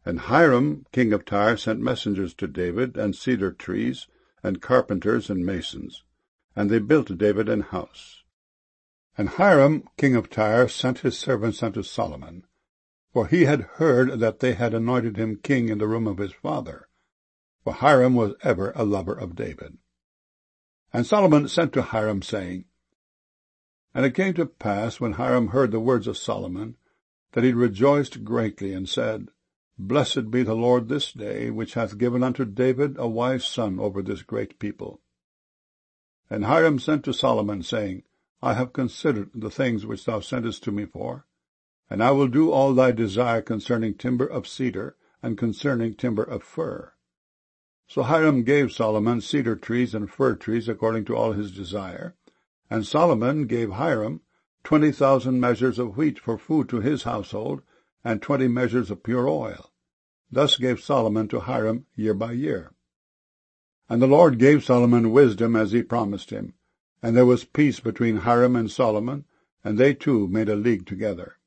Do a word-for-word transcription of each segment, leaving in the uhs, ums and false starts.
And Hiram king of Tyre sent messengers to David, and cedar trees, and carpenters and masons, and they built David an house. And Hiram king of Tyre sent his servants unto Solomon, for he had heard that they had anointed him king in the room of his father, for Hiram was ever a lover of David. And Solomon sent to Hiram, saying, And it came to pass, when Hiram heard the words of Solomon, that he rejoiced greatly, and said, Blessed be the Lord this day, which hath given unto David a wise son over this great people. And Hiram sent to Solomon, saying, I have considered the things which thou sentest to me for, and I will do all thy desire concerning timber of cedar, and concerning timber of fir. So Hiram gave Solomon cedar trees and fir trees according to all his desire, and Solomon gave Hiram twenty thousand measures of wheat for food to his household, and twenty measures of pure oil. Thus gave Solomon to Hiram year by year. And the Lord gave Solomon wisdom as he promised him, and there was peace between Hiram and Solomon, and they two made a league together.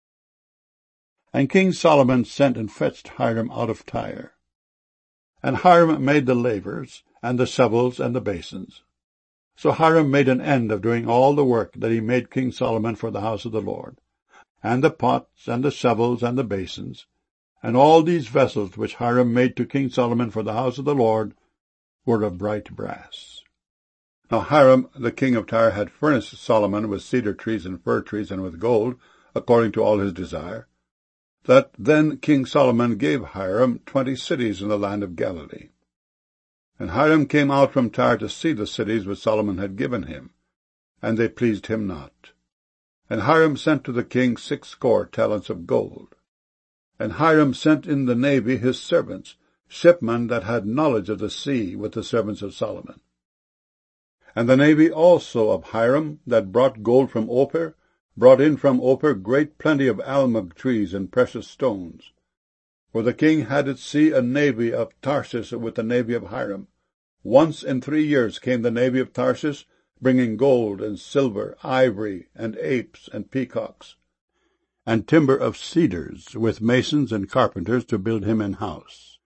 And King Solomon sent and fetched Hiram out of Tyre. And Hiram made the lavers, and the shovels, and the basins. So Hiram made an end of doing all the work that he made King Solomon for the house of the Lord, and the pots, and the shovels, and the basins, and all these vessels which Hiram made to King Solomon for the house of the Lord were of bright brass. Now Hiram the king of Tyre had furnished Solomon with cedar trees and fir trees, and with gold, according to all his desire, that then King Solomon gave Hiram twenty cities in the land of Galilee. And Hiram came out from Tyre to see the cities which Solomon had given him, and they pleased him not. And Hiram sent to the king six score talents of gold. And Hiram sent in the navy his servants, shipmen that had knowledge of the sea, with the servants of Solomon. And the navy also of Hiram, that brought gold from Ophir, brought in from Ophir great plenty of almug trees and precious stones. For the king had at sea a navy of Tarshish with the navy of Hiram. Once in three years came the navy of Tarshish, bringing gold and silver, ivory, and apes and peacocks, and timber of cedars, with masons and carpenters to build him an house.